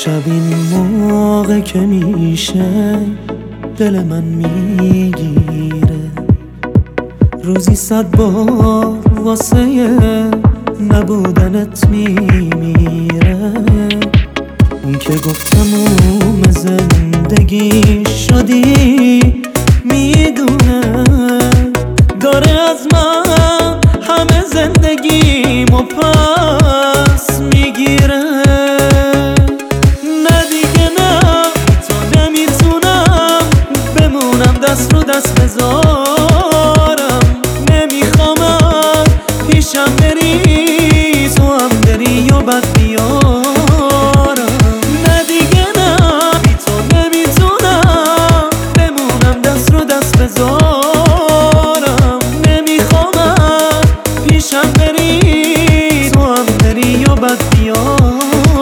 شب این موقع که میشه دل من میگیره، روزی 100 بار واسه نبودنت میمیره. اون که گفت تموم زندگی شدی میدونه، داره از من همه زندگیمو پس میگیره. نه دیگه نه، تو نمیتونم بمونم دست رو دست بذارم، نمیخوام پیشم بری تو هم بری و بد بیارم. نه دیگه نه، بی تو نمیتونم بمونم دست رو دست بذارم، نمیخوام پیشم بری تو هم بری و بد بیارم.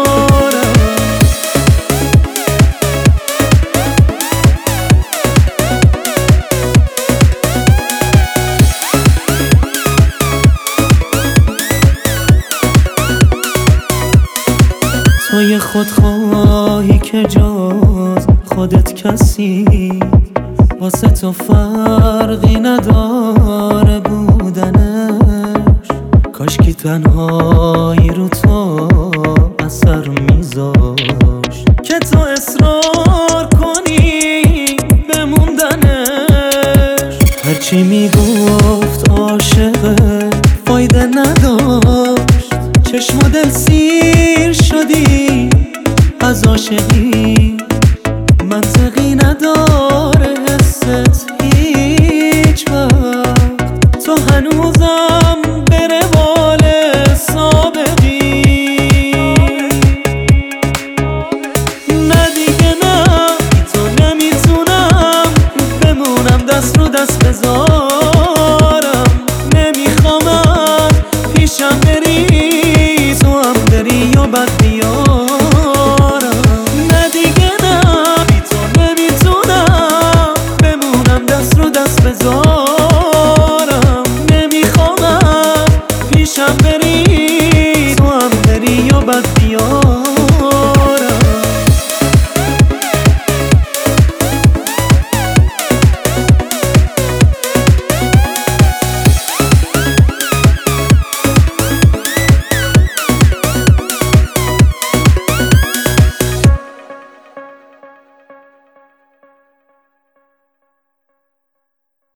توی خودخواهی که جز خودت کسی واسه تو فرقی نداره بودنش، کاشکی تنهایی رو تو اثر میذاشت که تو اصرار کنی بموندنش. هرچی میگفت عاشقه فایده نداشت، چشم و دل سیر شدی از عاشقی.